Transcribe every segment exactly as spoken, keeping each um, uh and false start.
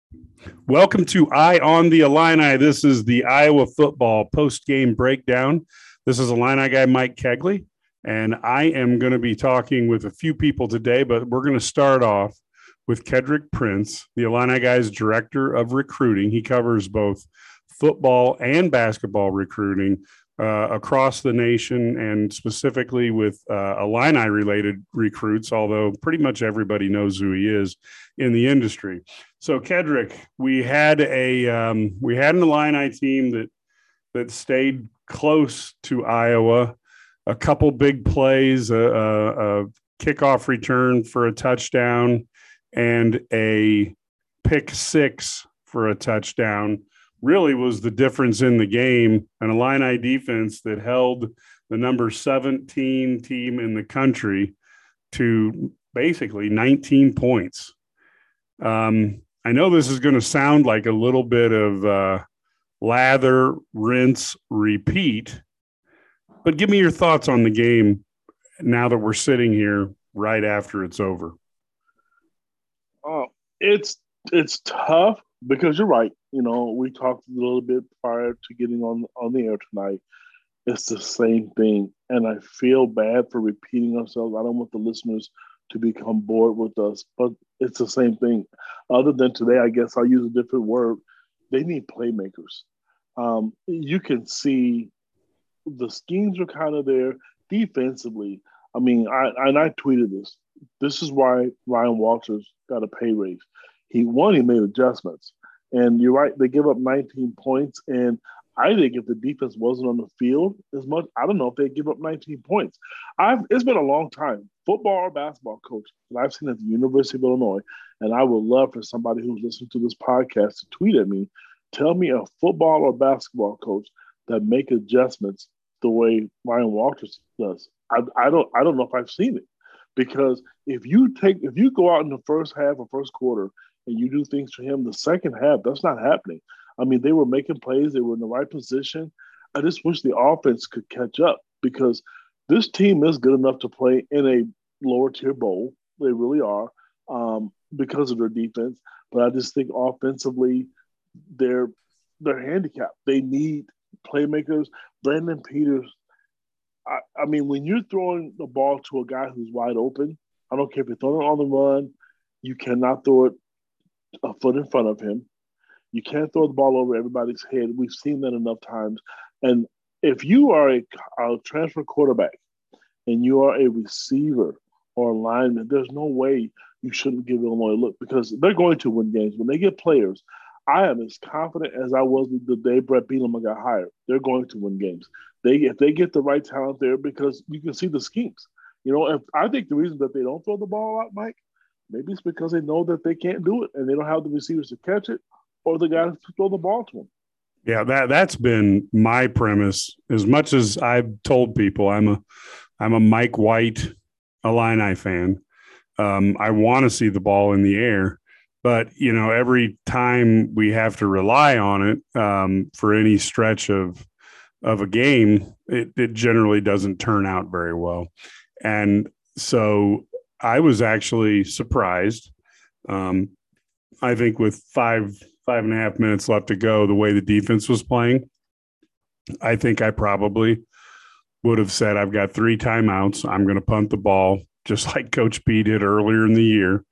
Welcome to Eye on the Illini. This is the Iowa football post-game breakdown. This is Illini guy Mike Kegley, and I am going to be talking with a few people today, but we're going to start off with Kedrick Prince, the Illini guy's director of recruiting. He covers both football and basketball recruiting uh, across the nation, and specifically with uh, Illini-related recruits, although pretty much everybody knows who he is in the industry. So, Kedrick, we had a um, we had an Illini team that that stayed close to Iowa. A couple big plays, a, a, a kickoff return for a touchdown, and a pick six for a touchdown really was the difference in the game. An Illini defense that held the number seventeen team in the country to basically nineteen points. Um, I know this is going to sound like a little bit of uh, lather, rinse, repeat, but give me your thoughts on the game now that we're sitting here right after it's over. Oh, it's it's tough because you're right. You know, we talked a little bit prior to getting on on the air tonight. It's the same thing, and I feel bad for repeating ourselves. I don't want the listeners to become bored with us, but it's the same thing. Other than today, I guess I'll use a different word. They need playmakers. Um, you can see the schemes are kind of there defensively. I mean, I and I tweeted this. This is why Ryan Walters got a pay raise. He one, he made adjustments, and you're right. They give up nineteen points, and I think if the defense wasn't on the field as much, I don't know if they'd give up nineteen points. I've it's been a long time, football or basketball coach, that I've seen at the University of Illinois, and I would love for somebody who's listening to this podcast to tweet at me, tell me a football or basketball coach that make adjustments the way Ryan Walters does. I, I don't I don't know if I've seen it, because if you take if you go out in the first half or first quarter and you do things for him, the second half that's not happening. I mean, they were making plays. They were in the right position. I just wish the offense could catch up, because this team is good enough to play in a lower tier bowl. They really are, um, because of their defense. But I just think offensively, they're they're handicapped. They need playmakers. Brandon Peters. I, I mean, when you're throwing the ball to a guy who's wide open, I don't care if you're throwing it on the run, you cannot throw it a foot in front of him. You can't throw the ball over everybody's head. We've seen that enough times. And if you are a, a transfer quarterback and you are a receiver or a lineman, there's no way you shouldn't give Illinois a look, because they're going to win games. When they get players, I am as confident as I was the day Brett Bielema got hired. They're going to win games. They if they get the right talent there, because you can see the schemes. You know, if, I think the reason that they don't throw the ball out, Mike, maybe it's because they know that they can't do it and they don't have the receivers to catch it, or the guys to throw the ball to them. Yeah, that that's been my premise. As much as I've told people, I'm a I'm a Mike White Illini fan. Um, I want to see the ball in the air, but you know, every time we have to rely on it um, for any stretch of of a game, it, it generally doesn't turn out very well. And so I was actually surprised. Um, I think with five five and a half minutes left to go, the way the defense was playing, I think I probably would have said, I've got three timeouts. I'm going to punt the ball, just like Coach B did earlier in the year.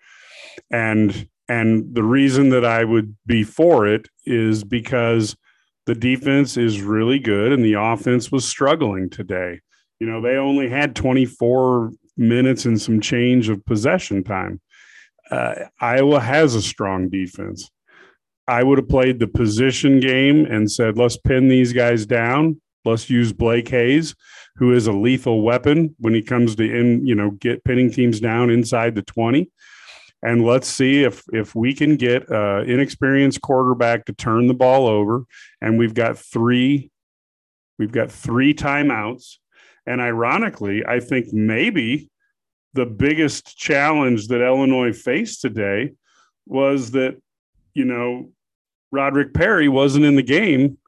And and the reason that I would be for it is because the defense is really good and the offense was struggling today. You know, they only had twenty-four minutes and some change of possession time. Uh, Iowa has a strong defense. I would have played the position game and said, let's pin these guys down. Let's use Blake Hayes, who is a lethal weapon when he comes to in, you know, get pinning teams down inside the twenty. And let's see if if we can get an inexperienced quarterback to turn the ball over. And we've got three, we've got three timeouts. And ironically, I think maybe the biggest challenge that Illinois faced today was that, you know, Roderick Perry wasn't in the game,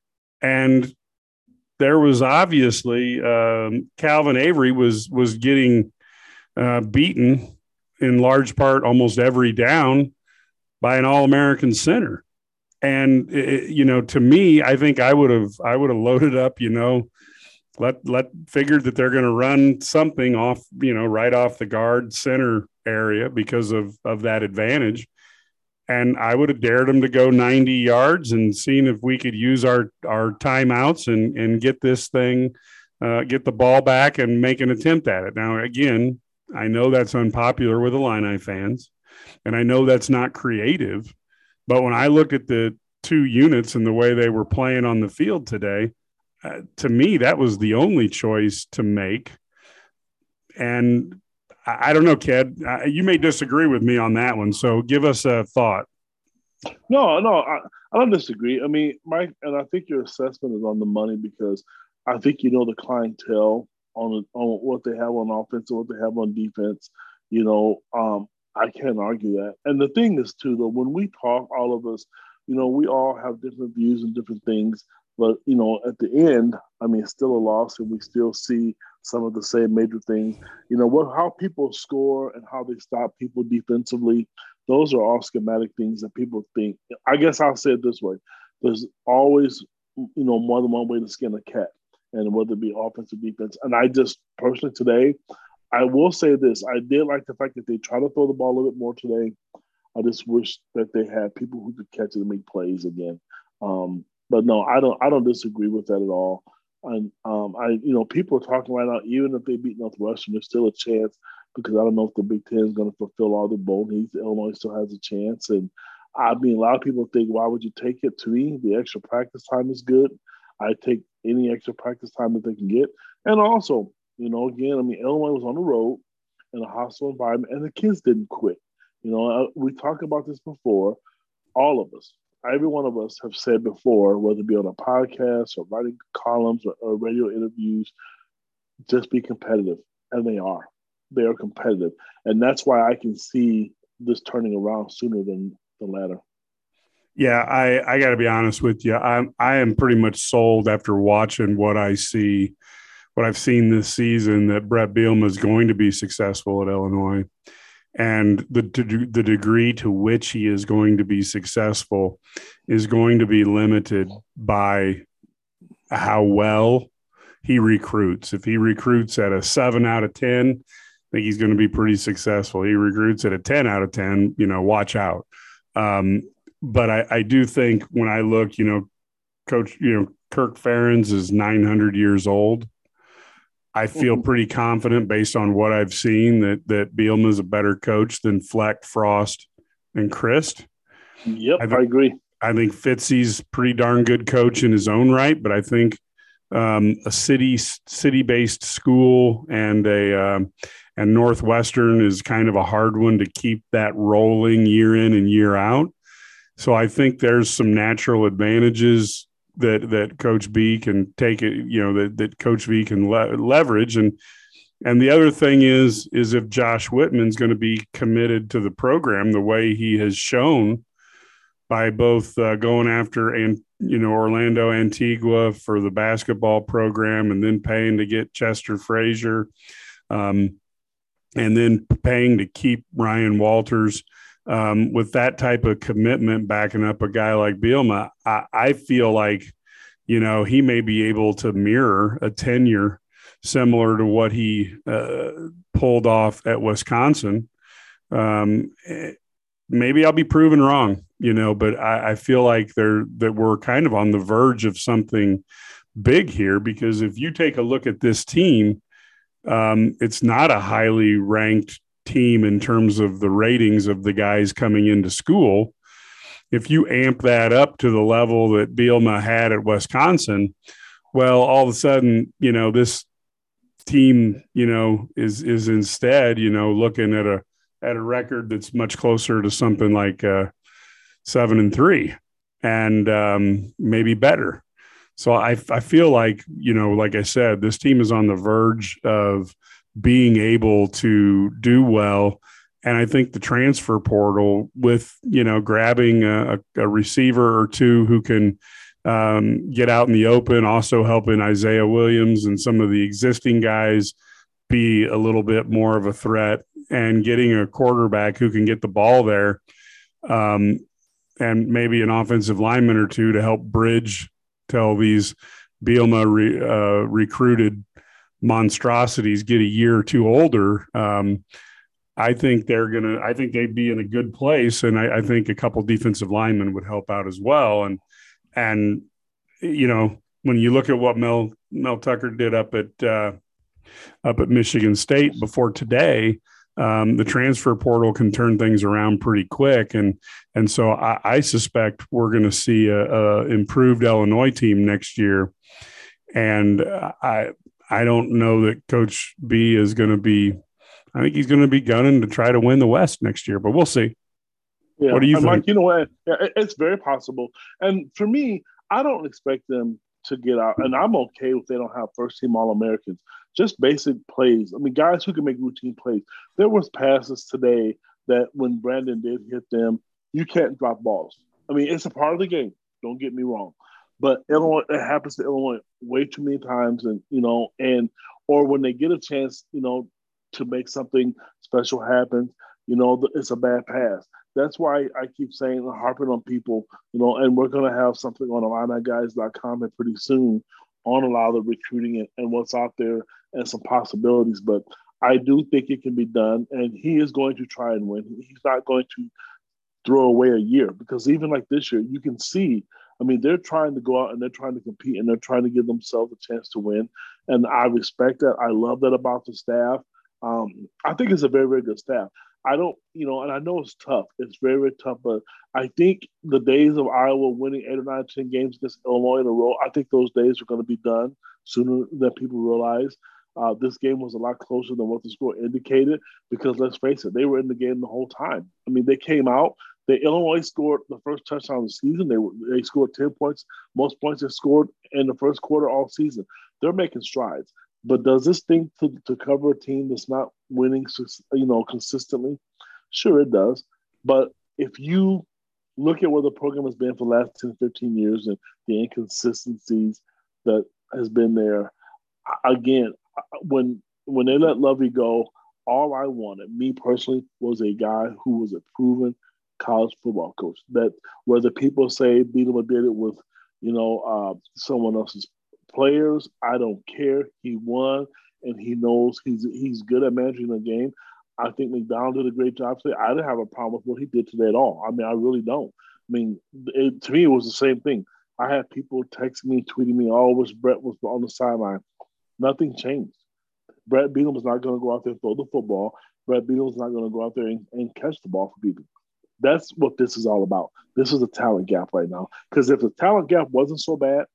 and there was obviously um, Calvin Avery was was getting uh, beaten in large part almost every down by an All-American center. And, it, you know, to me, I think I would have I would have loaded up, you know, let let figured that they're going to run something off, you know, right off the guard center area because of of that advantage. And I would have dared them to go ninety yards and seen if we could use our our timeouts and and get this thing, uh, get the ball back and make an attempt at it. Now, again, I know that's unpopular with Illini fans, and I know that's not creative. But when I looked at the two units and the way they were playing on the field today, uh, to me, that was the only choice to make. And I, I don't know, Ked, uh, you may disagree with me on that one. So give us a thought. No, no, I, I don't disagree. I mean, Mike, and I think your assessment is on the money because I think you know the clientele on on what they have on offense and what they have on defense. You know, um, I can't argue that. And the thing is, too, though, when we talk, all of us, you know, we all have different views and different things. But, you know, at the end, I mean, it's still a loss, and we still see some of the same major things. You know, what how people score and how they stop people defensively, those are all schematic things that people think. I guess I'll say it this way. There's always, you know, more than one way to skin a cat, and whether it be offense or defense. And I just personally today, I will say this. I did like the fact that they try to throw the ball a little bit more today. I just wish that they had people who could catch it and make plays again. Um, but no, I don't. I don't disagree with that at all. And um, I, you know, people are talking right now. Even if they beat Northwestern, there's still a chance because I don't know if the Big Ten is going to fulfill all the bowl needs. Illinois still has a chance, and I mean, a lot of people think, why would you take it? To me, the extra practice time is good. I take any extra practice time that they can get, and also. You know, again, I mean, Illinois was on the road in a hostile environment, and the kids didn't quit. You know, we talked about this before. All of us, every one of us have said before, whether it be on a podcast or writing columns or, or radio interviews, just be competitive. And they are. They are competitive. And that's why I can see this turning around sooner than the latter. Yeah, I, I got to be honest with you. I'm, I am pretty much sold after watching what I see what I've seen this season that Brett Bielema is going to be successful at Illinois, and the the degree to which he is going to be successful is going to be limited by how well he recruits. If he recruits at a seven out of ten, I think he's going to be pretty successful. He recruits at a ten out of ten, you know, watch out. Um, but I, I do think when I look, you know, Coach, you know, Kirk Ferentz is nine hundred years old. I feel pretty confident based on what I've seen that that Bielema is a better coach than Fleck, Frost, and Christ. Yep, I, th- I agree. I think Fitzy's pretty darn good coach in his own right, but I think um, a city city based school and a um, and Northwestern is kind of a hard one to keep that rolling year in and year out. So I think there's some natural advantages that that Coach B can take it, you know, that, that Coach V can le- leverage. And and the other thing is, is if Josh Whitman's going to be committed to the program the way he has shown by both uh, going after, and you know, Orlando Antigua for the basketball program and then paying to get Chester Frazier um, and then paying to keep Ryan Walters. Um, with that type of commitment backing up a guy like Bielema, I, I feel like, you know, he may be able to mirror a tenure similar to what he uh, pulled off at Wisconsin. Um, maybe I'll be proven wrong, you know, but I, I feel like they're that we're kind of on the verge of something big here, because if you take a look at this team, um, it's not a highly ranked team in terms of the ratings of the guys coming into school. If you amp that up to the level that Bielema had at Wisconsin, well, all of a sudden, you know, this team, you know, is is instead, you know, looking at a at a record that's much closer to something like uh, seven and three, and um, maybe better. So I I feel like, you know, like I said, this team is on the verge of being able to do well. And I think the transfer portal with, you know, grabbing a, a receiver or two who can um, get out in the open, also helping Isaiah Williams and some of the existing guys be a little bit more of a threat, and getting a quarterback who can get the ball there. um, and maybe an offensive lineman or two to help bridge till these Bielema re, uh, recruited monstrosities get a year or two older. Um, I think they're gonna. I think they'd be in a good place, and I, I think a couple defensive linemen would help out as well. And and you know, when you look at what Mel Mel Tucker did up at uh, up at Michigan State before today, um, the transfer portal can turn things around pretty quick. And and so I, I suspect we're going to see a, a improved Illinois team next year. And I I don't know that Coach B is going to be. I think he's going to be gunning to try to win the West next year, but we'll see. Yeah, What do you and think? Mike, you know what? Yeah, it's very possible. And for me, I don't expect them to get out, and I'm okay if they don't have first team All Americans. Just basic plays. I mean, guys who can make routine plays. There was passes today that when Brandon did hit them, you can't drop balls. I mean, it's a part of the game. Don't get me wrong, but Illinois, it happens to Illinois way too many times, and you know, and or when they get a chance, you know, to make something special happen, you know, it's a bad pass. That's why I keep saying, harping on people, you know, and we're going to have something on Illini Guys dot com pretty soon on a lot of the recruiting and, and what's out there and some possibilities. But I do think it can be done, and he is going to try and win. He's not going to throw away a year, because even like this year, you can see, I mean, they're trying to go out and they're trying to compete and they're trying to give themselves a chance to win. And I respect that. I love that about the staff. Um, I think it's a very, very good staff. I don't, you know, and I know it's tough. It's very, very tough. But I think the days of Iowa winning eight or nine, ten games against Illinois in a row, I think those days are going to be done sooner than people realize. Uh, this game was a lot closer than what the score indicated, because let's face it, they were in the game the whole time. I mean, they came out. The Illinois scored the first touchdown of the season. They were, they scored ten points, most points they scored in the first quarter all season. They're making strides. But does this thing to, to cover a team that's not winning, you know, consistently? Sure, it does. But if you look at where the program has been for the last ten, fifteen years and the inconsistencies that has been there, again, when when they let Lovie go, all I wanted, me personally, was a guy who was a proven college football coach. That whether people say Bielema did it with, you know, uh, someone else's players, I don't care. He won, and he knows he's he's good at managing the game. I think McDonald did a great job today. I didn't have a problem with what he did today at all. I mean, I really don't. I mean, it, to me, it was the same thing. I had people texting me, tweeting me, oh, wish Brett was on the sideline. Nothing changed. Brett Bielema was not going to go out there and throw the football. Brett Bielema was not going to go out there and, and catch the ball for people. That's what this is all about. This is a talent gap right now. Because if the talent gap wasn't so bad,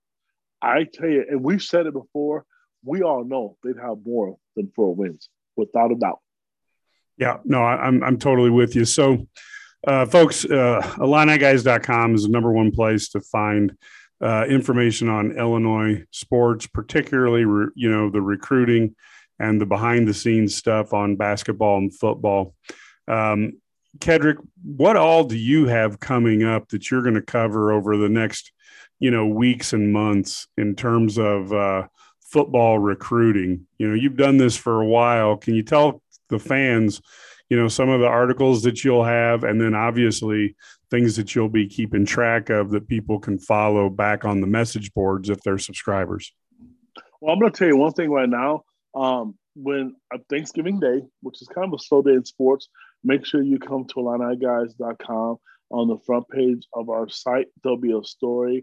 I tell you, and we've said it before, we all know they'd have more than four wins, without a doubt. Yeah, no, I, I'm I'm totally with you. So, uh, folks, uh, Illini Guys dot com is the number one place to find uh, information on Illinois sports, particularly re, you know the recruiting and the behind the scenes stuff on basketball and football. Um, Kedrick, what all do you have coming up that you're going to cover over the next, you know, weeks and months in terms of uh, football recruiting? You know, you've done this for a while. Can you tell the fans, you know, some of the articles that you'll have, and then obviously things that you'll be keeping track of that people can follow back on the message boards if they're subscribers? Well, I'm going to tell you one thing right now. Um, when uh, Thanksgiving Day, which is kind of a slow day in sports, make sure you come to Illini Guys dot com. On the front page of our site, there'll be a story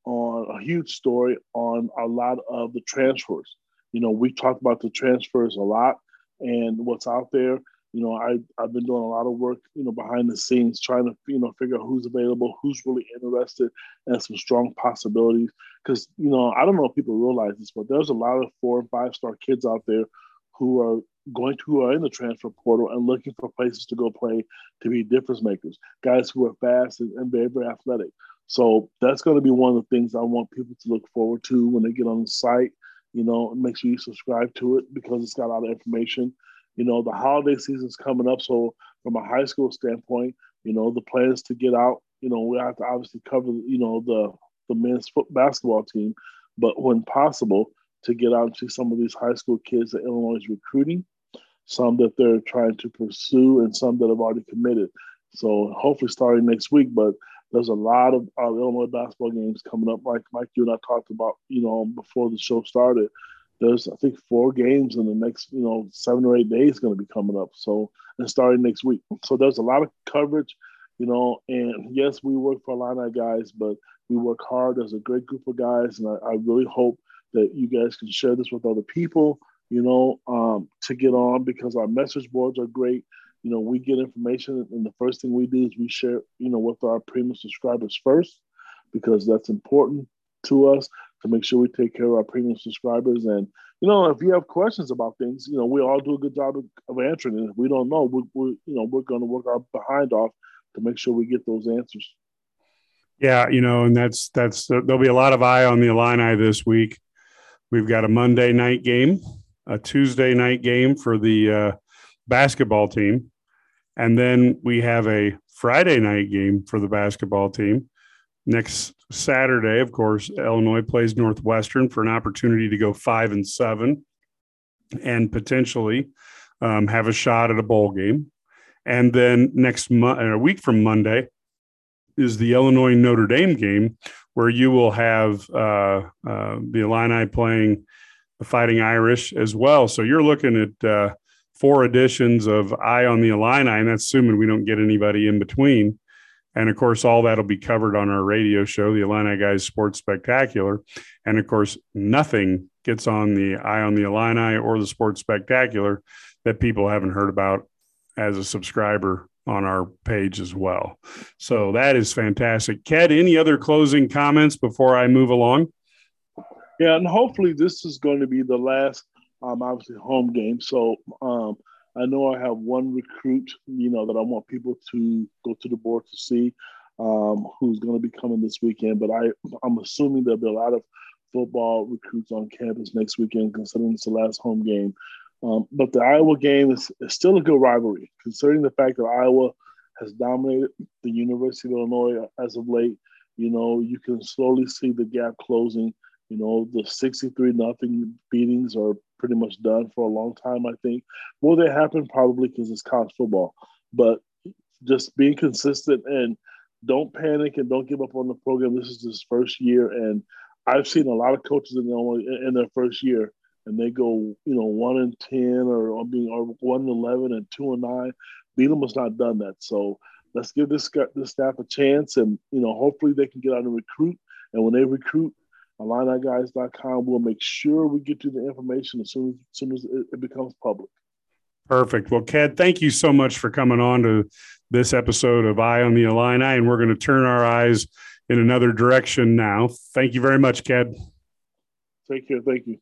on a huge story on a lot of the transfers. You know, we talk about the transfers a lot and what's out there. You know, I, I've been doing a lot of work, you know, behind the scenes, trying to, you know, figure out who's available, who's really interested, and some strong possibilities. Because, you know, I don't know if people realize this, but there's a lot of four and five star kids out there who are going to, who are in the transfer portal and looking for places to go play, to be difference makers, guys who are fast and, and very, very athletic. So that's going to be one of the things I want people to look forward to when they get on the site. You know, make sure you subscribe to it, because it's got a lot of information. You know, the holiday season's coming up. So from a high school standpoint, you know, the plans to get out, you know, we have to obviously cover, you know, the, the men's foot basketball team, but when possible, to get out and see some of these high school kids that Illinois is recruiting, some that they're trying to pursue, and some that have already committed. So hopefully starting next week. But there's a lot of uh, Illinois basketball games coming up. Like Mike, you and I talked about, you know, before the show started. There's I think four games in the next, you know, seven or eight days going to be coming up. So and starting next week. So there's a lot of coverage, you know. And yes, we work for Illini guys, but we work hard. There's a great group of guys, and I, I really hope that you guys can share this with other people, you know, um, to get on, because our message boards are great. You know, we get information, and the first thing we do is we share, you know, with our premium subscribers first, because that's important to us to make sure we take care of our premium subscribers. And, you know, if you have questions about things, you know, we all do a good job of, of answering. And if we don't know, we, we you know, we're going to work our behind off to make sure we get those answers. Yeah, you know, and that's that's there'll be a lot of eye on the Illini this week. We've got a Monday night game, a Tuesday night game for the uh, basketball team, and then we have a Friday night game for the basketball team. Next Saturday, of course, Illinois plays Northwestern for an opportunity to go five and seven and potentially um, have a shot at a bowl game. And then next month, a week from Monday, is the Illinois Notre Dame game, where you will have uh, uh, the Illini playing the Fighting Irish as well. So you're looking at uh, four editions of Eye on the Illini, and that's assuming we don't get anybody in between. And, of course, all that will be covered on our radio show, the Illini Guys Sports Spectacular. And, of course, nothing gets on the Eye on the Illini or the Sports Spectacular that people haven't heard about as a subscriber on our page as well. So that is fantastic. Ked, any other closing comments before I move along? Yeah, and hopefully this is going to be the last, um, obviously, home game. So um, I know I have one recruit, you know, that I want people to go to the board to see, um, who's going to be coming this weekend. But I, I'm assuming there'll be a lot of football recruits on campus next weekend, considering it's the last home game. Um, but the Iowa game is, is still a good rivalry, considering the fact that Iowa has dominated the University of Illinois as of late. You know, you can slowly see the gap closing. You know, the sixty-three nothing beatings are pretty much done for a long time, I think. Will they happen? Probably, because it's college football. But just being consistent and don't panic and don't give up on the program. This is his first year, and I've seen a lot of coaches in Illinois in their first year, and they go, you know, one and ten or, or being or one and eleven and two and nine. Beadham has not done that, so let's give this this staff a chance, and you know, hopefully they can get out and recruit. And when they recruit, Illini Guys dot com will make sure we get you the information as soon as, as soon as it, it becomes public. Perfect. Well, Ked, thank you so much for coming on to this episode of Eye on the Illini, and we're going to turn our eyes in another direction now. Thank you very much, Ked. Take care. Thank you.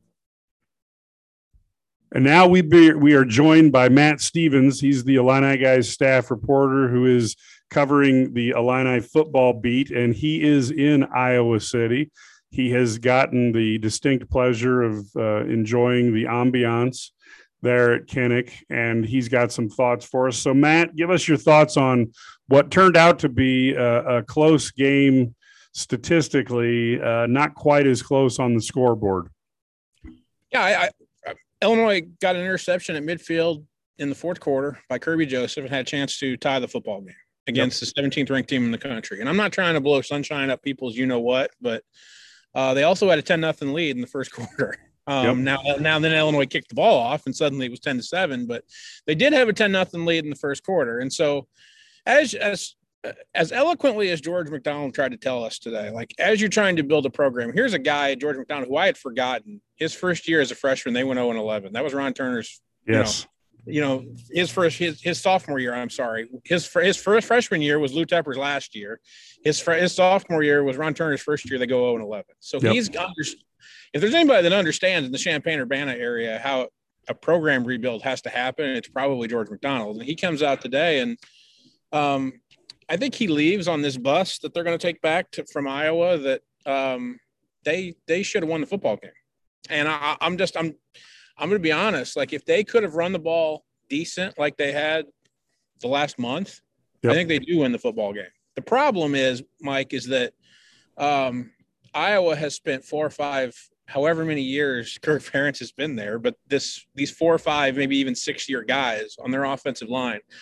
And now we be, we are joined by Matt Stevens. He's the Illini Guys staff reporter who is covering the Illini football beat, and he is in Iowa City. He has gotten the distinct pleasure of uh, enjoying the ambiance there at Kinnick, and he's got some thoughts for us. So, Matt, give us your thoughts on what turned out to be a, a close game statistically, uh, not quite as close on the scoreboard. Yeah, I, I Illinois got an interception at midfield in the fourth quarter by Kirby Joseph and had a chance to tie the football game against yep. the seventeenth ranked team in the country. And I'm not trying to blow sunshine up people's you-know-what, but uh, they also had a ten nothing lead in the first quarter. Um, yep. Now, now then Illinois kicked the ball off and suddenly it was ten to seven, but they did have a ten nothing lead in the first quarter. And so as, as, as eloquently as George McDonald tried to tell us today, like as you're trying to build a program, here's a guy, George McDonald, who I had forgotten his first year as a freshman, they went oh and eleven. That was Ron Turner's, yes. you know, you know, his first, his, his sophomore year, I'm sorry. His, his first freshman year was Lou Tepper's last year. His, his sophomore year was Ron Turner's first year. They go oh and eleven. So yep. he's under, if there's anybody that understands in the Champaign-Urbana area how a program rebuild has to happen, it's probably George McDonald. And he comes out today, and um, I think he leaves on this bus that they're going to take back to, from Iowa that um, they they should have won the football game. And I, I'm just I'm I'm going to be honest. Like if they could have run the ball decent like they had the last month, yep. I think they do win the football game. The problem is, Mike, is that um, Iowa has spent four or five. However many years Kirk Ferentz has been there, but this these four or five, maybe even six-year guys on their offensive line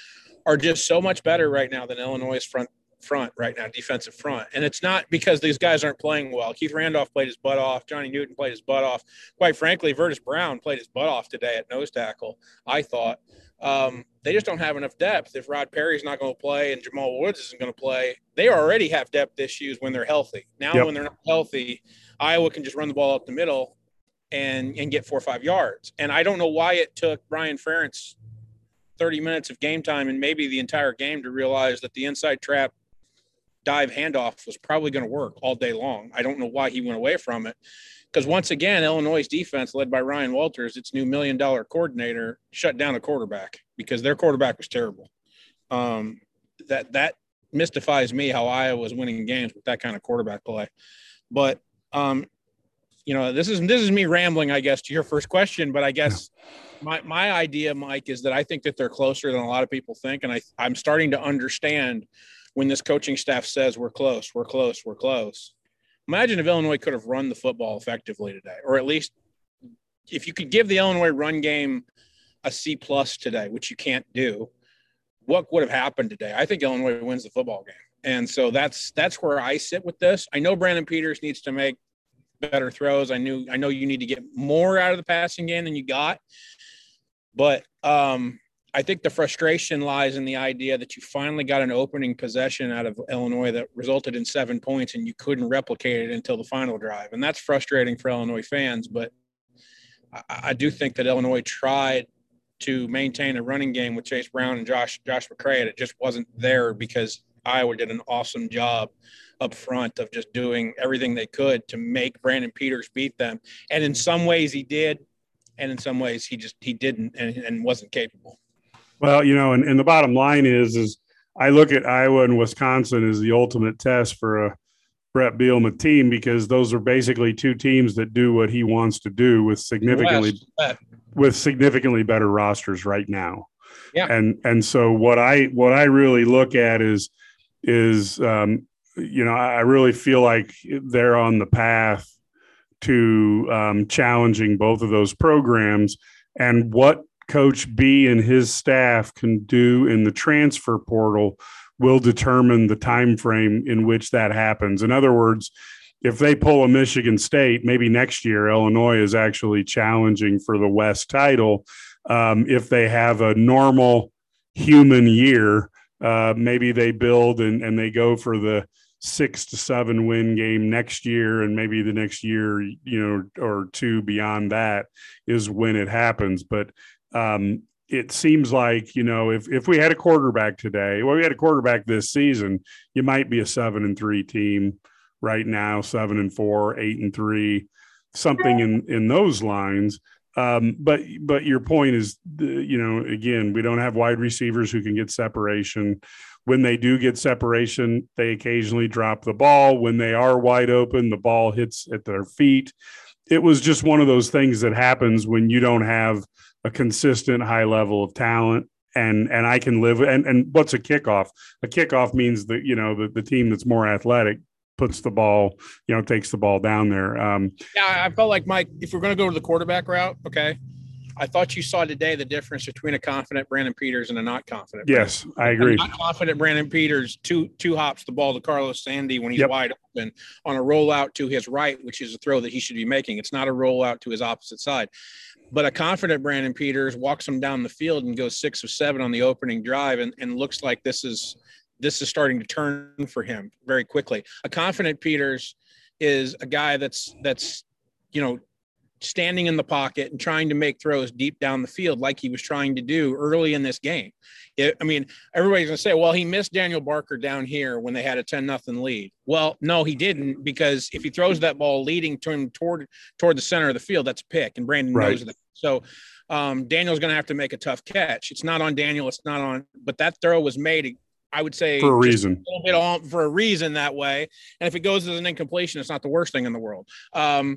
are just so much better right now than Illinois' front front right now, defensive front. And it's not because these guys aren't playing well. Keith Randolph played his butt off. Johnny Newton played his butt off. Quite frankly, Vertus Brown played his butt off today at nose tackle, I thought. Um, they just don't have enough depth. If Rod Perry's not going to play and Jamal Woods isn't going to play, they already have depth issues when they're healthy. Now, yep. when they're not healthy, Iowa can just run the ball up the middle and, and get four or five yards. And I don't know why it took Brian Ferentz thirty minutes of game time and maybe the entire game to realize that the inside trap dive handoff was probably going to work all day long. I don't know why he went away from it. Because once again, Illinois' defense, led by Ryan Walters, its new million dollar coordinator, shut down a quarterback because their quarterback was terrible. Um, that that mystifies me how Iowa was winning games with that kind of quarterback play. But um, you know, this is this is me rambling, I guess, to your first question. But I guess my my idea, Mike, is that I think that they're closer than a lot of people think, and I I'm starting to understand when this coaching staff says we're close, we're close, we're close. Imagine if Illinois could have run the football effectively today, or at least if you could give the Illinois run game a C plus today, which you can't do, what would have happened today? I think Illinois wins the football game. And so that's, that's where I sit with this. I know Brandon Peters needs to make better throws. I knew, I know you need to get more out of the passing game than you got, but um, I think the frustration lies in the idea that you finally got an opening possession out of Illinois that resulted in seven points and you couldn't replicate it until the final drive. And that's frustrating for Illinois fans. But I, I do think that Illinois tried to maintain a running game with Chase Brown and Josh, Josh McCray, and it just wasn't there because Iowa did an awesome job up front of just doing everything they could to make Brandon Peters beat them. And in some ways he did. And in some ways he just, he didn't and, and wasn't capable. Well, you know, and, and the bottom line is, is I look at Iowa and Wisconsin as the ultimate test for a Brett Bielema team because those are basically two teams that do what he wants to do with significantly with significantly better rosters right now. Yeah. And and so what I what I really look at is is um, you know, I really feel like they're on the path to um, challenging both of those programs, and what Coach B and his staff can do in the transfer portal will determine the time frame in which that happens. In other words, if they pull a Michigan State, maybe next year Illinois is actually challenging for the West title. Um, if they have a normal human year, uh, maybe they build and, and they go for the six to seven win game next year, and maybe the next year, you know, or two beyond that is when it happens. But Um, it seems like, you know, if, if we had a quarterback today, well, we had a quarterback this season, you might be a seven and three team right now, seven and four, eight and three, something in, in those lines. Um, but, but your point is, you know, again, we don't have wide receivers who can get separation. When they do get separation, they occasionally drop the ball. When they are wide open, the ball hits at their feet. It was just one of those things that happens when you don't have a consistent high level of talent. And, and I can live. And, and what's a kickoff? A kickoff means that, you know, the, the team that's more athletic puts the ball, you know, takes the ball down there. Um, yeah. I felt like, Mike, if we're going to go to the quarterback route, okay, I thought you saw today the difference between a confident Brandon Peters and a not confident. Yes, Brandon. I agree. A not confident Brandon Peters two two hops the ball to Carlos Sandy when he's yep. wide open on a rollout to his right, which is a throw that he should be making. It's not a rollout to his opposite side. But a confident Brandon Peters walks him down the field and goes six of seven on the opening drive, and, and looks like this is this is starting to turn for him very quickly. A confident Peters is a guy that's that's you know. standing in the pocket and trying to make throws deep down the field like he was trying to do early in this game. It, I mean, everybody's going to say, well, he missed Daniel Barker down here when they had a ten nothing lead. Well, no, he didn't, because if he throws that ball leading to him toward toward the center of the field, that's a pick, and Brandon right. knows that. So um, Daniel's going to have to make a tough catch. It's not on Daniel. It's not on – but that throw was made – I would say for a reason, a little bit on, for a reason that way. And if it goes as an incompletion, it's not the worst thing in the world. Um,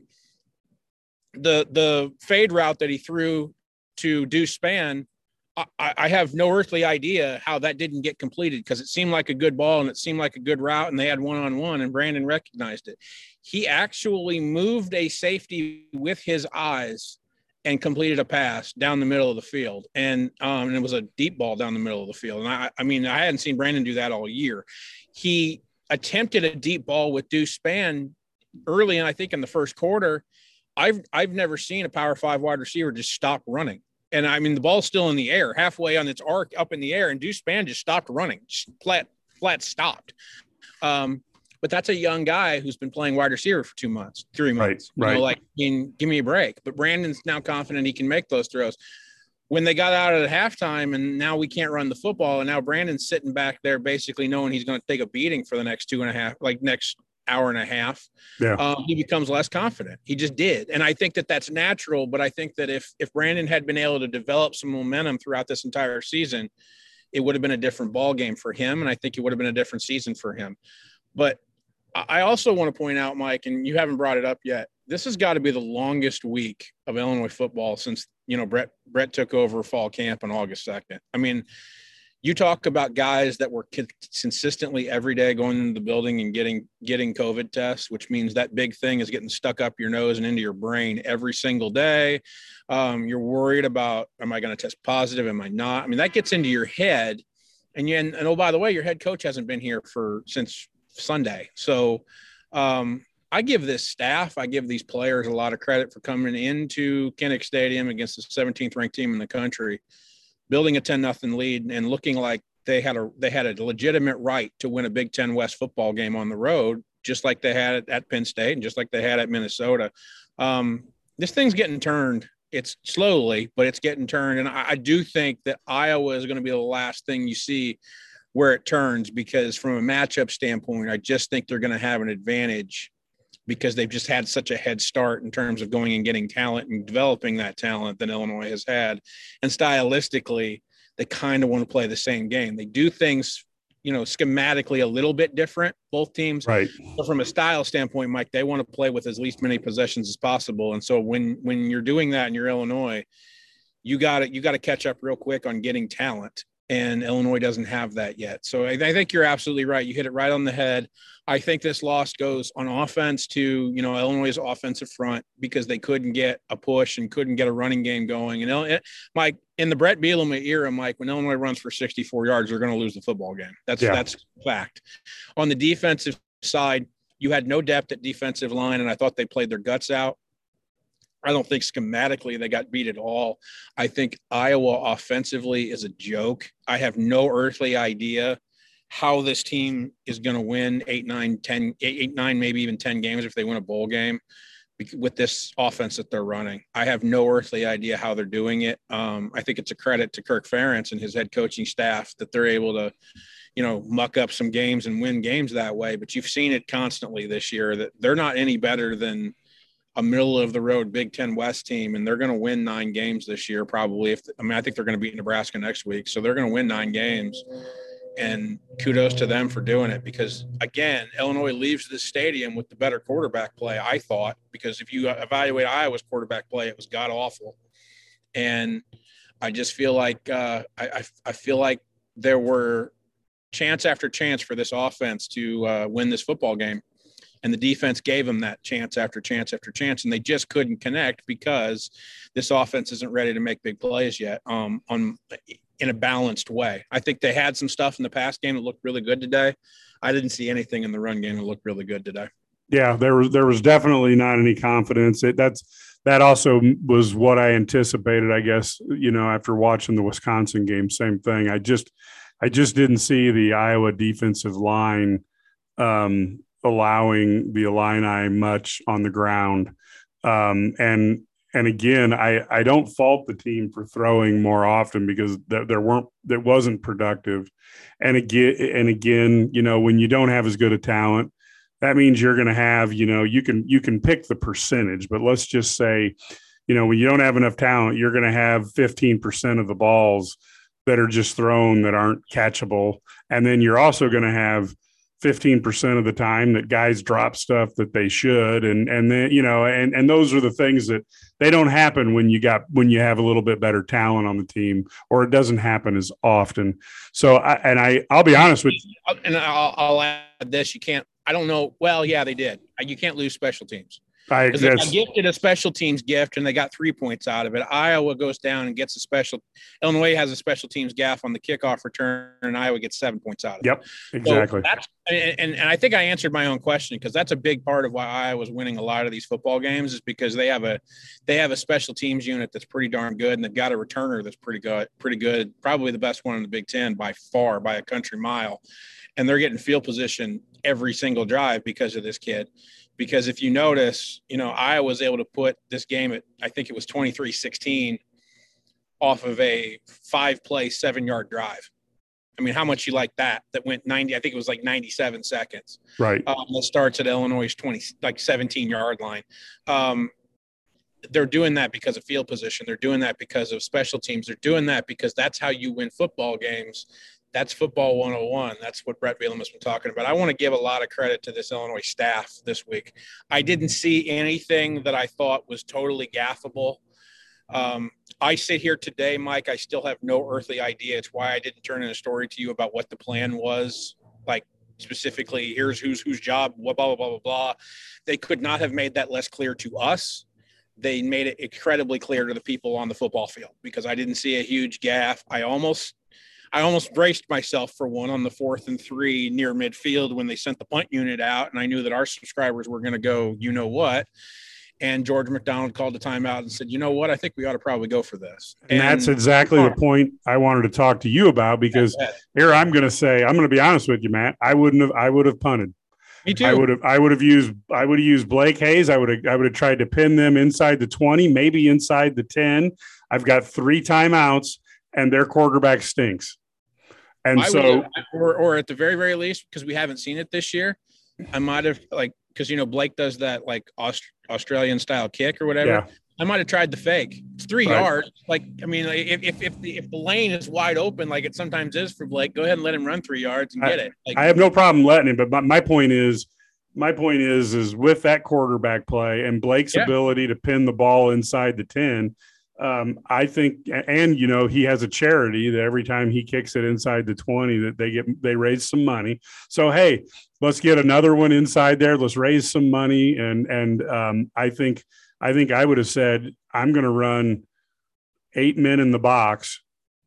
the the fade route that he threw to Deuce Spann, I, I have no earthly idea how that didn't get completed, because it seemed like a good ball and it seemed like a good route, and they had one-on-one, and Brandon recognized it. He actually moved a safety with his eyes and completed a pass down the middle of the field. And, um, and it was a deep ball down the middle of the field. And I, I mean, I hadn't seen Brandon do that all year. He attempted a deep ball with Deuce Spann early, and I think in the first quarter. I've I've never seen a power five wide receiver just stop running. And I mean, the ball's still in the air, halfway on its arc up in the air, and Deuce Spann just stopped running, just flat, flat stopped. Um, but that's a young guy who's been playing wide receiver for two months, three months. Right, right. You know, like, I mean, give me a break. But Brandon's now confident he can make those throws. When they got out at halftime and now we can't run the football, and now Brandon's sitting back there basically knowing he's going to take a beating for the next two and a half, like next hour and a half, yeah. um, he becomes less confident. He just did. And I think that that's natural, but I think that if, if Brandon had been able to develop some momentum throughout this entire season, it would have been a different ball game for him. And I think it would have been a different season for him. But I also want to point out, Mike, and you haven't brought it up yet, this has got to be the longest week of Illinois football since, you know, Brett, Brett took over fall camp on August second. I mean, you talk about guys that were consistently every day going into the building and getting getting COVID tests, which means that big thing is getting stuck up your nose and into your brain every single day. Um, you're worried about, am I going to test positive? Am I not? I mean, that gets into your head. And, you, and, and oh, by the way, your head coach hasn't been here for since Sunday. So um, I give this staff, I give these players a lot of credit for coming into Kinnick Stadium against the seventeenth ranked team in the country, building a ten nothing lead and looking like they had a they had a legitimate right to win a Big Ten West football game on the road, just like they had it at Penn State and just like they had at Minnesota. Um, this thing's getting turned. It's slowly, but it's getting turned. And I, I do think that Iowa is going to be the last thing you see where it turns, because from a matchup standpoint, I just think they're going to have an advantage because they've just had such a head start in terms of going and getting talent and developing that talent that Illinois has had. And stylistically, they kind of want to play the same game. They do things, you know, schematically a little bit different, both teams. Right. But from a style standpoint, Mike, they want to play with as least many possessions as possible. And so when, when you're doing that and you're Illinois, you got to, you got to catch up real quick on getting talent. And Illinois doesn't have that yet. So I, I think you're absolutely right. You hit it right on the head. I think this loss goes on offense to, you know, Illinois' offensive front because they couldn't get a push and couldn't get a running game going. And it, Mike, in the Brett Bielema era, Mike, when Illinois runs for sixty-four yards, they're going to lose the football game. That's yeah. that's fact. On the defensive side, you had no depth at defensive line, and I thought they played their guts out. I don't think schematically they got beat at all. I think Iowa offensively is a joke. I have no earthly idea how this team is going to win eight, nine, ten, eight, eight, nine, maybe even ten games if they win a bowl game with this offense that they're running. I have no earthly idea how they're doing it. Um, I think it's a credit to Kirk Ferentz and his head coaching staff that they're able to, you know, muck up some games and win games that way. But you've seen it constantly this year that they're not any better than a middle of the road Big Ten West team, and they're going to win nine games this year. Probably. If I mean, I think they're going to beat Nebraska next week. So they're going to win nine games, and kudos to them for doing it, because again, Illinois leaves the stadium with the better quarterback play, I thought, because if you evaluate Iowa's quarterback play, it was god awful. And I just feel like, uh, I, I, I feel like there were chance after chance for this offense to uh, win this football game. And the defense gave them that chance after chance after chance, and they just couldn't connect because this offense isn't ready to make big plays yet um, on in a balanced way. I think they had some stuff in the pass game that looked really good today. I didn't see anything in the run game that looked really good today. Yeah, there was there was definitely not any confidence. It, that's that also was what I anticipated, I guess. You know, after watching the Wisconsin game, same thing. I just I just didn't see the Iowa defensive line Um, allowing the Illini much on the ground. Um, and, and again, I, I don't fault the team for throwing more often because th- there weren't, that wasn't productive. And again, and again, you know, when you don't have as good a talent, that means you're going to have, you know, you can, you can pick the percentage, but let's just say, you know, when you don't have enough talent, you're going to have fifteen percent of the balls that are just thrown that aren't catchable. And then you're also going to have fifteen percent of the time that guys drop stuff that they should. And, and then, you know, and, and those are the things that they don't happen when you got, when you have a little bit better talent on the team, or it doesn't happen as often. So, I, and I, I'll be honest with you. And I'll, I'll add this, you can't, I don't know. Well, yeah, they did. You can't lose special teams. I Because they got gifted a special teams gift and they got three points out of it. Iowa goes down and gets a special. Illinois has a special teams gaff on the kickoff return, and Iowa gets seven points out of yep, it. Yep, exactly. So that's, and, and I think I answered my own question, because that's a big part of why Iowa's winning a lot of these football games, is because they have a they have a special teams unit that's pretty darn good, and they've got a returner that's pretty good, pretty good, probably the best one in the Big Ten by far, by a country mile. And they're getting field position every single drive because of this kid. Because if you notice, you know, Iowa was able to put this game at, I think it was twenty-three sixteen off of a five play, seven yard drive. I mean, how much you like that? That went ninety, I think it was like ninety-seven seconds. Right. Um, that starts at Illinois' twenty, like seventeen yard line. Um, they're doing that because of field position. They're doing that because of special teams. They're doing that because that's how you win football games. That's football one oh one. That's what Brett Bielema has been talking about. I want to give a lot of credit to this Illinois staff this week. I didn't see anything that I thought was totally gaffable. Um, I sit here today, Mike, I still have no earthly idea. It's why I didn't turn in a story to you about what the plan was. Like, specifically, here's who's whose job, blah, blah, blah, blah, blah. They could not have made that less clear to us. They made it incredibly clear to the people on the football field, because I didn't see a huge gaffe. I almost – I almost braced myself for one on the fourth and three near midfield when they sent the punt unit out, and I knew that our subscribers were going to go, you know what? And George McDonald called the timeout and said, you know what? I think we ought to probably go for this. And, and that's exactly the point I wanted to talk to you about, because here I'm going to say, I'm going to be honest with you, Matt. I wouldn't have, I would have punted. Me too. I would have, I would have used, I would have used Blake Hayes. I would have, I would have tried to pin them inside the twenty, maybe inside the ten. I've got three timeouts and their quarterback stinks. And I so, would, or, or at the very, very least, because we haven't seen it this year, I might have, like, because, you know, Blake does that like Aust- Australian style kick or whatever. Yeah. I might have tried the fake. It's three right. yards. Like, I mean, if if if the, if the lane is wide open, like it sometimes is for Blake, go ahead and let him run three yards and I, get it. Like, I have no problem letting him, but my, my point is, my point is, is with that quarterback play and Blake's yeah. ability to pin the ball inside the ten. Um, I think, and you know, he has a charity that every time he kicks it inside the twenty, that they get, they raise some money. So, hey, let's get another one inside there. Let's raise some money. And, and, um, I think, I think I would have said, I'm going to run eight men in the box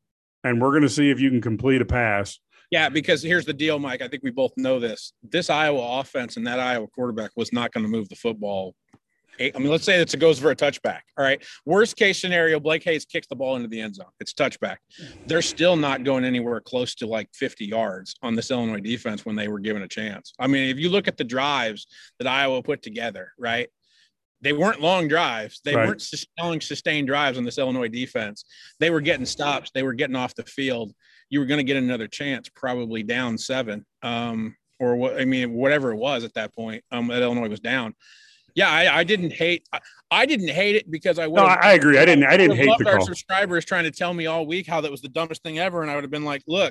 and we're going to see if you can complete a pass. Yeah, because here's the deal, Mike. I think we both know this. This Iowa offense and that Iowa quarterback was not going to move the football. I mean, let's say it goes for a touchback. All right. Worst case scenario, Blake Hayes kicks the ball into the end zone. It's touchback. They're still not going anywhere close to like fifty yards on this Illinois defense when they were given a chance. I mean, if you look at the drives that Iowa put together, right, they weren't long drives. They right. weren't long sustained drives on this Illinois defense. They were getting stops. They were getting off the field. You were going to get another chance, probably down seven, um, or what? I mean, whatever it was at that point, um, that Illinois was down. Yeah, I, I didn't hate. I, I didn't hate it because I would. No, I agree. I didn't. I didn't hate the call. Our subscribers trying to tell me all week how that was the dumbest thing ever, and I would have been like, "Look,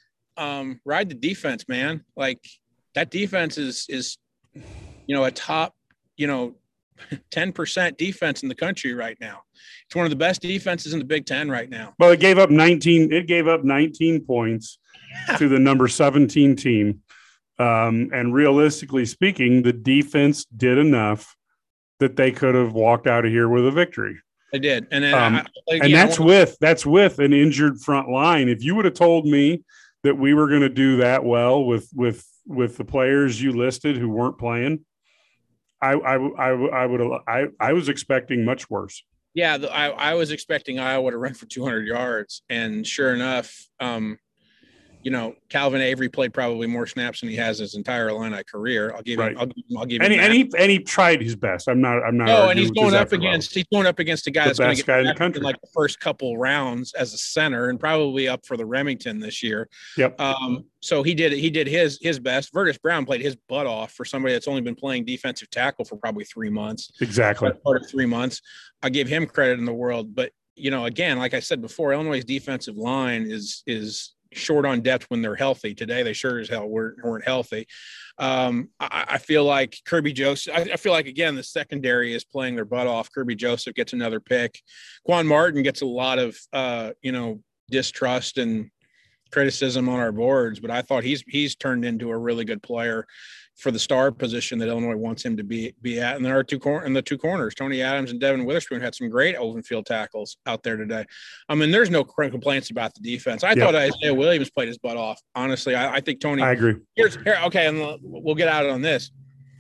um, ride the defense, man. Like that defense is is, you know, a top, you know, ten percent defense in the country right now. It's one of the best defenses in the Big Ten right now." Well, it gave up nineteen. It gave up nineteen points to the number seventeen team. Um, and realistically speaking, the defense did enough that they could have walked out of here with a victory. They did. And then um, I, again, and that's I wanna... with, that's with an injured front line. If you would have told me that we were going to do that well with, with, with the players you listed who weren't playing, I, I, I, I would have, I, I was expecting much worse. Yeah. The, I, I was expecting Iowa to run for two hundred yards, and sure enough, um, you know, Calvin Avery played probably more snaps than he has his entire Illini career. I'll give right. him. I'll give him. I'll give and him. He, and he and he tried his best. I'm not. I'm not. No, and he's going up against. Well. He's going up against a guy the that's going to get in the country. in like the first couple rounds as a center, and probably up for the Remington this year. Yep. Um. So he did. He did his his best. Vertus Brown played his butt off for somebody that's only been playing defensive tackle for probably three months. Exactly. Part of three months. I give him credit in the world, but you know, again, like I said before, Illinois' defensive line is is. short on depth when they're healthy. Today, they sure as hell weren't, weren't healthy. Um, I, I feel like Kirby Joseph, I, I feel like, again, the secondary is playing their butt off. Kirby Joseph gets another pick. Quan Martin gets a lot of, uh, you know, distrust and criticism on our boards, but I thought he's he's turned into a really good player for the star position that Illinois wants him to be be at. And there are two cor- in the two corners, Tony Adams and Devin Witherspoon had some great open field tackles out there today. I mean, there's no complaints about the defense. I yep. thought Isaiah Williams played his butt off. Honestly, I, I think Tony. I agree. Here's here. Okay, and we'll get out on this.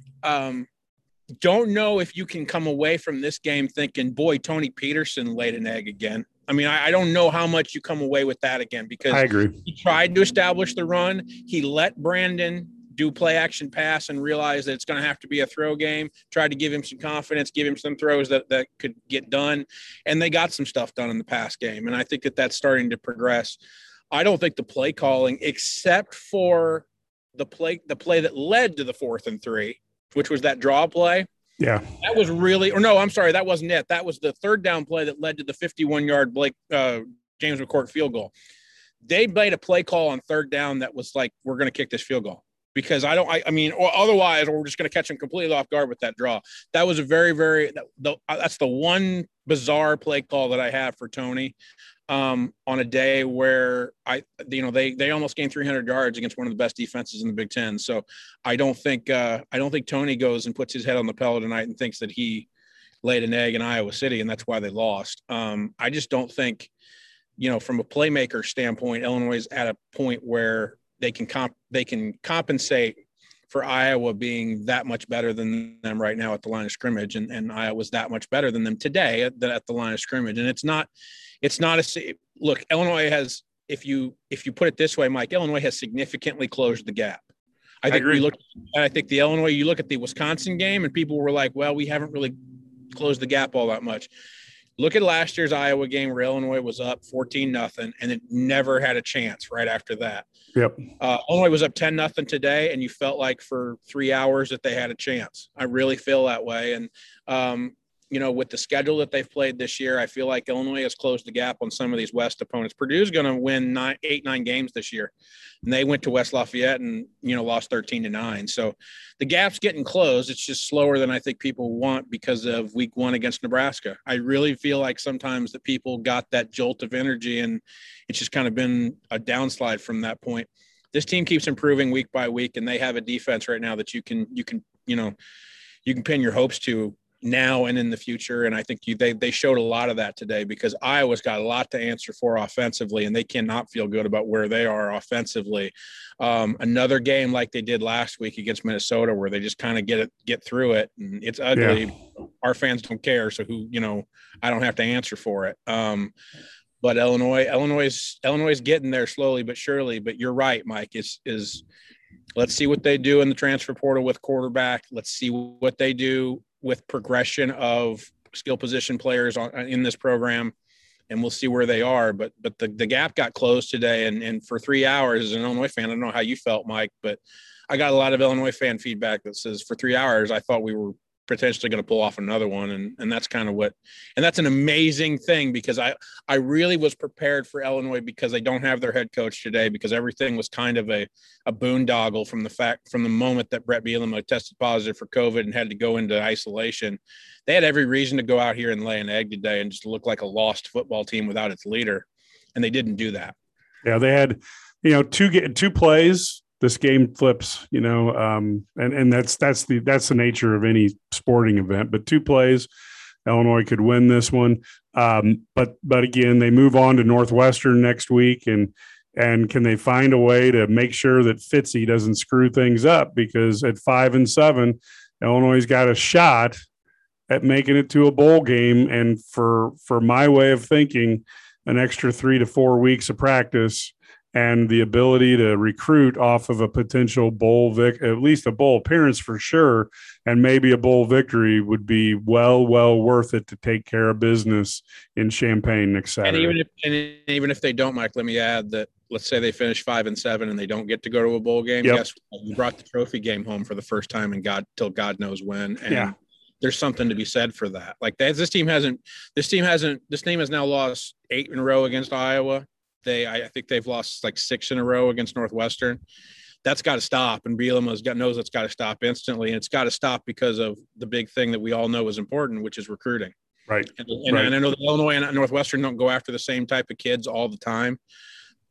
Um, don't know if you can come away from this game thinking, boy, Tony Peterson laid an egg again. I mean, I, I don't know how much you come away with that again, because I agree. He tried to establish the run. He let Brandon do play action pass and realize that it's going to have to be a throw game, tried to give him some confidence, give him some throws that, that could get done. And they got some stuff done in the pass game. And I think that that's starting to progress. I don't think the play calling, except for the play, the play that led to the fourth and three, which was that draw play. Yeah. That was really, or no, I'm sorry. That wasn't it. That was the third down play that led to the fifty-one yard Blake, uh, James McCourt field goal. They made a play call on third down that was like, we're going to kick this field goal, because I don't, I, I mean, or otherwise, or we're just going to catch them completely off guard with that draw. That was a very, very, the, that's the one bizarre play call that I have for Tony. Um, on a day where I, you know, they, they almost gained three hundred yards against one of the best defenses in the Big Ten. So I don't think, uh, I don't think Tony goes and puts his head on the pillow tonight and thinks that he laid an egg in Iowa City and that's why they lost. Um, I just don't think, you know, from a playmaker standpoint, Illinois is at a point where they can comp, they can compensate for Iowa being that much better than them right now at the line of scrimmage. And, and Iowa's that much better than them today at the, at the line of scrimmage. And it's not, It's not a look. Illinois has, if you if you put it this way, Mike, Illinois has significantly closed the gap. I think I we look. I think the Illinois. You look at the Wisconsin game, and people were like, "Well, we haven't really closed the gap all that much." Look at last year's Iowa game where Illinois was up fourteen nothing, and it never had a chance right after that. Yep. Uh, Illinois was up ten nothing today, and you felt like for three hours that they had a chance. I really feel that way, and. Um, You know, with the schedule that they've played this year, I feel like Illinois has closed the gap on some of these West opponents. Purdue's going to win nine, eight, nine games this year. And they went to West Lafayette and, you know, lost thirteen to nine. So the gap's getting closed. It's just slower than I think people want because of week one against Nebraska. I really feel like sometimes that people got that jolt of energy and it's just kind of been a downslide from that point. This team keeps improving week by week, and they have a defense right now that you can, you can, you know, you can pin your hopes to now and in the future. And I think you, they, they showed a lot of that today because Iowa's got a lot to answer for offensively, and they cannot feel good about where they are offensively. Um, another game like they did last week against Minnesota, where they just kind of get it, get through it. And it's ugly. Yeah. Our fans don't care. So who, you know, I don't have to answer for it. Um, but Illinois, Illinois, Illinois is getting there slowly but surely. But you're right, Mike. Is is let's see what they do in the transfer portal with quarterback. Let's see what they do with progression of skill position players on, in this program, and we'll see where they are. But but the, the gap got closed today, and, and for three hours as an Illinois fan, I don't know how you felt, Mike, but I got a lot of Illinois fan feedback that says for three hours, I thought we were potentially going to pull off another one. And, and that's kind of what, and that's an amazing thing because I, I really was prepared for Illinois because they don't have their head coach today, because everything was kind of a, a boondoggle from the fact, from the moment that Brett Bielema tested positive for COVID and had to go into isolation. They had every reason to go out here and lay an egg today and just look like a lost football team without its leader. And they didn't do that. Yeah. They had, you know, two, two plays. This game flips, you know, um, and, and that's that's the that's the nature of any sporting event. But two plays, Illinois could win this one. Um, but but again, they move on to Northwestern next week, and and can they find a way to make sure that Fitzy doesn't screw things up? Because at five and seven, Illinois's got a shot at making it to a bowl game. And for for my way of thinking, an extra three to four weeks of practice and the ability to recruit off of a potential bowl vic, at least a bowl appearance for sure, and maybe a bowl victory would be well, well worth it to take care of business in Champaign next Saturday. And even if, and even if they don't, Mike, let me add that let's say they finish five and seven and they don't get to go to a bowl game. Yep. Guess what? You brought the trophy game home for the first time in God till God knows when. And yeah. There's something to be said for that. Like that, this team hasn't, this team hasn't, this team has now lost eight in a row against Iowa. They, I think they've lost like six in a row against Northwestern. That's got to stop. And Bielema's got knows that's got to stop instantly. And it's got to stop because of the big thing that we all know is important, which is recruiting. Right. And, and, right. and I know that Illinois and Northwestern don't go after the same type of kids all the time,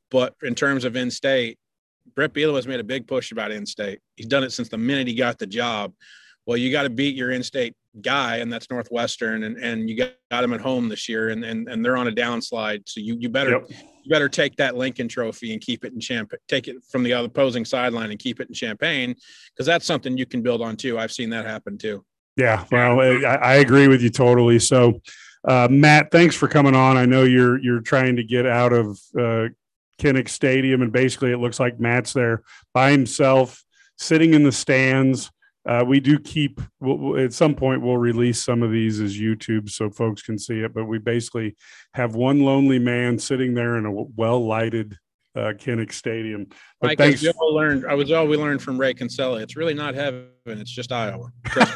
But in terms of in-state, Brett Bielema has made a big push about in-state. He's done it since the minute he got the job. Well, you got to beat your in-state guy, and that's Northwestern, and, and you got, got him at home this year, and, and and they're on a downslide. So you you better yep. you better take that Lincoln Trophy and keep it in Champaign. Take it from the other opposing sideline and keep it in Champaign, because that's something you can build on too. I've seen that happen too. Yeah, well, I, I agree with you totally. So, uh, Matt, thanks for coming on. I know you're you're trying to get out of uh, Kinnick Stadium, and basically it looks like Matt's there by himself, sitting in the stands. Uh, we do keep we'll, at some point we'll release some of these as YouTube so folks can see it, but we basically have one lonely man sitting there in a well-lighted uh, Kinnick Stadium. But Mike, thanks. As we all learned, I was all we learned from Ray Kinsella. It's really not heaven; it's just Iowa.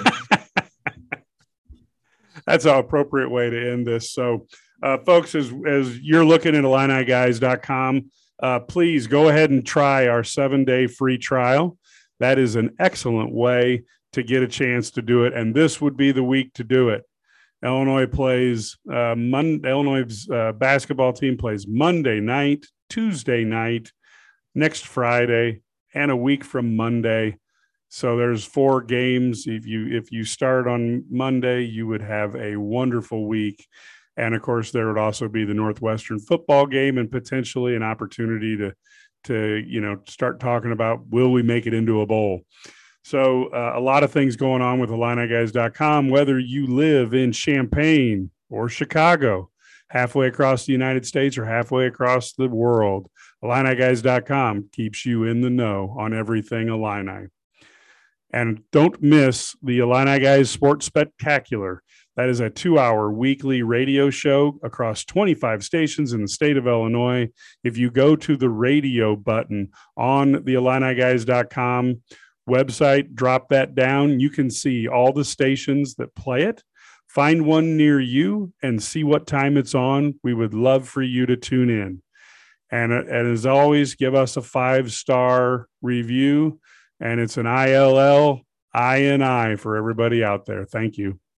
That's an appropriate way to end this. So, uh, folks, as as you're looking at Illini Guys dot com, uh, please go ahead and try our seven-day free trial. That is an excellent way to get a chance to do it, and this would be the week to do it. Illinois plays uh, Mon- Illinois' uh, basketball team plays Monday night, Tuesday night, next Friday, and a week from Monday. So there's four games. If you if you start on Monday, you would have a wonderful week. And of course, there would also be the Northwestern football game and potentially an opportunity to to, you know, start talking about, will we make it into a bowl? So uh, a lot of things going on with Illini Guys dot com, whether you live in Champaign or Chicago, halfway across the United States or halfway across the world. Illini Guys dot com keeps you in the know on everything Illini. And don't miss the Illini Guys Sports Spectacular. That is a two-hour weekly radio show across twenty-five stations in the state of Illinois. If you go to the radio button on the Illini Guys dot com website, drop that down, you can see all the stations that play it. Find one near you and see what time it's on. We would love for you to tune in. And, and as always, give us a five-star review. And it's an I L L I N I for everybody out there. Thank you.